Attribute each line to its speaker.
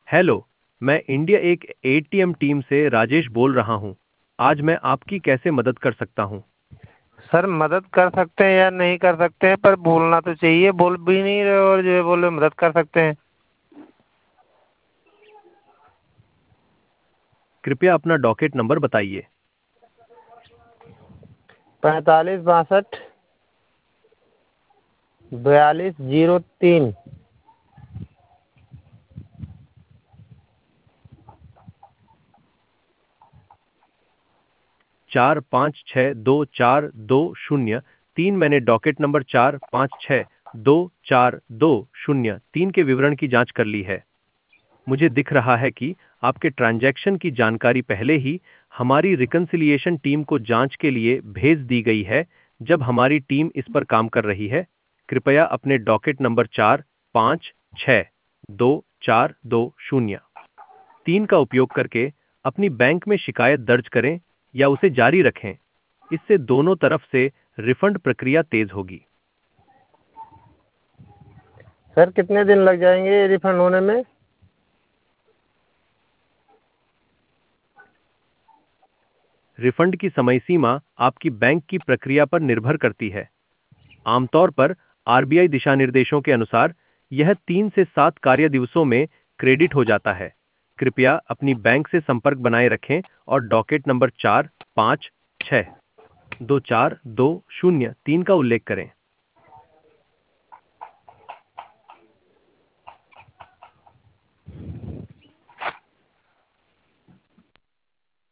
Speaker 1: Hello, मैं India एक ATM team से राजेश बोल रहा हूँ। आज मैं आपकी कैसे मदद कर सकता हूँ?
Speaker 2: सर मदद कर सकते हैं या नहीं कर सकते हैं, पर बोलना तो चाहिए। बोल भी नहीं रहे और जो है बोले मदद कर सकते हैं।
Speaker 1: कृपया अपना डॉकेट नंबर बताइए।
Speaker 2: 45 62 42 03।
Speaker 1: 45624203। मैंने डॉकेट नंबर 45624203 के विवरण की जांच कर ली है। मुझे दिख रहा है कि आपके ट्रांजैक्शन की जानकारी पहले ही हमारी रिकंसिलिएशन टीम को जांच के लिए भेज दी गई है, जब हमारी टीम इस पर काम कर रही है। कृपया अपने डॉकेट नंबर 45624203 का उपयोग करके अपनी बैंक में शिकायत दर्ज करें या उसे जारी रखें। इससे दोनों तरफ से रिफंड प्रक्रिया तेज होगी।
Speaker 2: सर कितने दिन लग जाएंगे रिफंड होने में?
Speaker 1: रिफंड की समय सीमा आपकी बैंक की प्रक्रिया पर निर्भर करती है। आमतौर पर आरबीआई दिशा निर्देशों के अनुसार यह 3 से 7 कार्य दिवसों में क्रेडिट हो जाता है। कृपया अपनी बैंक से संपर्क बनाए रखें और डॉकेट नंबर 45624203 का उल्लेख करें।